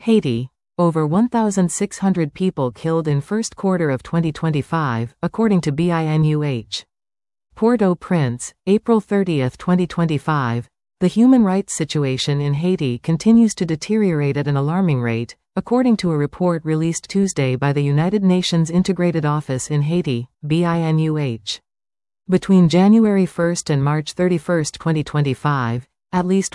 Haiti. Over 1,600 people killed in first quarter of 2025, according to BINUH. Port-au-Prince, April 30, 2025. The human rights situation in Haiti continues to deteriorate at an alarming rate, according to a report released Tuesday by the United Nations Integrated Office in Haiti, BINUH. Between January 1 and March 31, 2025, at least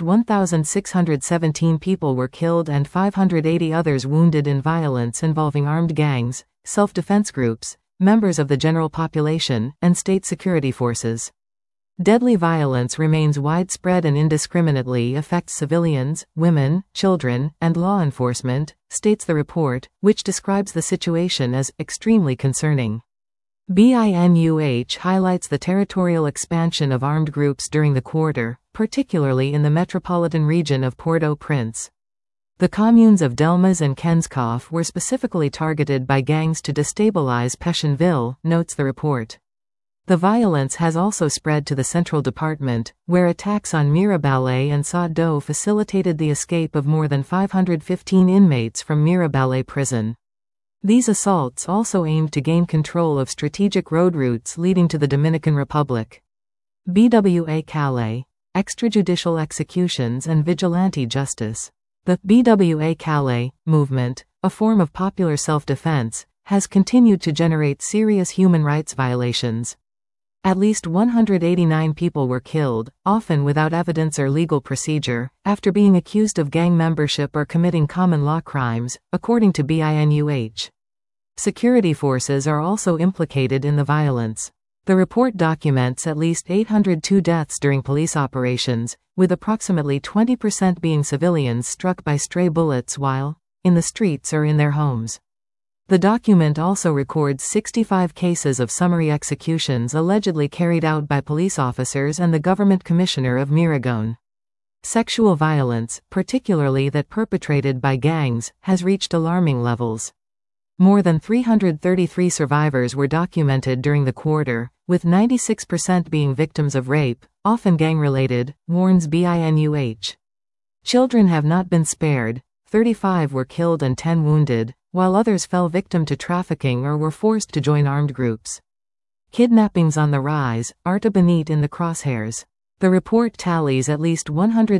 1,617 people were killed and 580 others wounded in violence involving armed gangs, self-defense groups, members of the general population, and state security forces. Deadly violence remains widespread and indiscriminately affects civilians, women, children, and law enforcement, states the report, which describes the situation as extremely concerning. BINUH highlights the territorial expansion of armed groups during the quarter, particularly in the metropolitan region of Port-au-Prince. The communes of Delmas and Kenskoff were specifically targeted by gangs to destabilize Pétionville, notes the report. The violence has also spread to the Central Department, where attacks on Mirabale and Sado facilitated the escape of more than 515 inmates from Mirabale prison. These assaults also aimed to gain control of strategic road routes leading to the Dominican Republic. BWA Calais. Extrajudicial executions and vigilante justice. The BWA Calais movement, a form of popular self-defense, has continued to generate serious human rights violations. At least 189 people were killed, often without evidence or legal procedure, after being accused of gang membership or committing common law crimes, according to BINUH. Security forces are also implicated in the violence. The report documents at least 802 deaths during police operations, with approximately 20% being civilians struck by stray bullets while in the streets or in their homes. The document also records 65 cases of summary executions allegedly carried out by police officers and the government commissioner of Miragon. Sexual violence, particularly that perpetrated by gangs, has reached alarming levels. More than 333 survivors were documented during the quarter, with 96% being victims of rape, often gang-related, warns BINUH. Children have not been spared, 35 were killed and 10 wounded, while others fell victim to trafficking or were forced to join armed groups. Kidnappings on the rise, Artibonite in the crosshairs. The report tallies at least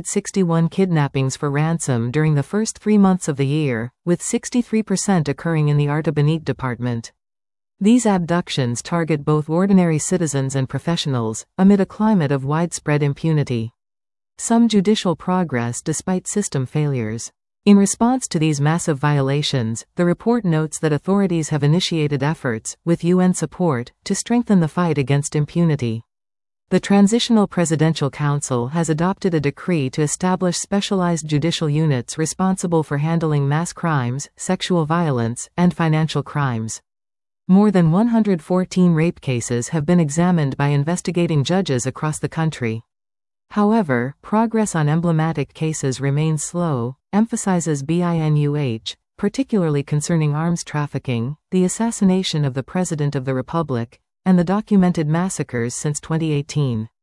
161 kidnappings for ransom during the first 3 months of the year, with 63% occurring in the Artibonite department. These abductions target both ordinary citizens and professionals, amid a climate of widespread impunity. Some judicial progress despite system failures. In response to these massive violations, the report notes that authorities have initiated efforts, with UN support, to strengthen the fight against impunity. The Transitional Presidential Council has adopted a decree to establish specialized judicial units responsible for handling mass crimes, sexual violence, and financial crimes. More than 114 rape cases have been examined by investigating judges across the country. However, progress on emblematic cases remains slow, emphasizes BINUH, particularly concerning arms trafficking, the assassination of the President of the Republic, and the documented massacres since 2018.